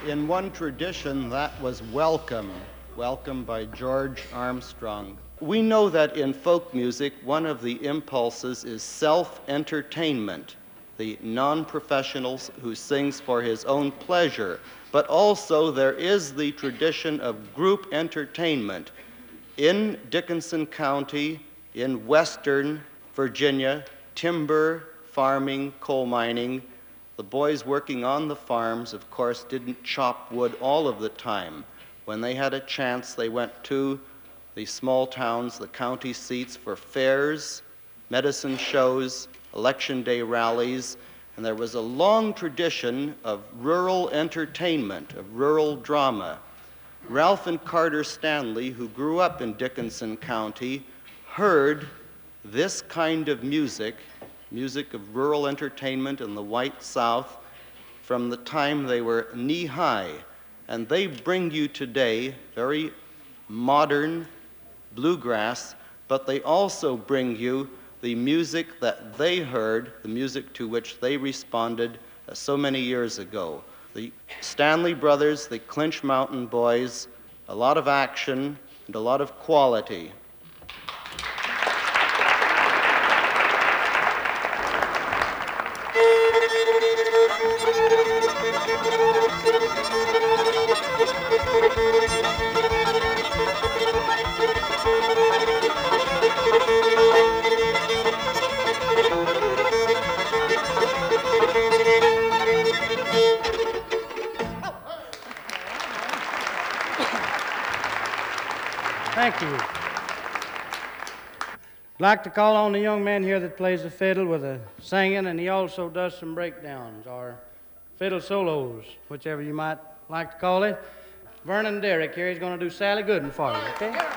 In one tradition, that was Welcome, Welcome by George Armstrong. We know that in folk music, one of the impulses is self-entertainment, the non-professional who sings for his own pleasure. But also there is the tradition of group entertainment. In Dickinson County, in western Virginia, timber, farming, coal mining, the boys working on the farms, of course, didn't chop wood all of the time. When they had a chance, they went to the small towns, the county seats, for fairs, medicine shows, election day rallies, and there was a long tradition of rural entertainment, of rural drama. Ralph and Carter Stanley, who grew up in Dickinson County, heard this kind of music, music of rural entertainment in the white South, from the time they were knee-high. And they bring you today very modern bluegrass, but they also bring you the music that they heard, the music to which they responded so many years ago. The Stanley Brothers, the Clinch Mountain Boys, a lot of action and a lot of quality. Thank you. I'd like to call on the young man here that plays the fiddle with the singing, and he also does some breakdowns, or fiddle solos, whichever you might like to call it. Vernon Derrick here, he's going to do Sally Gooden for you, okay?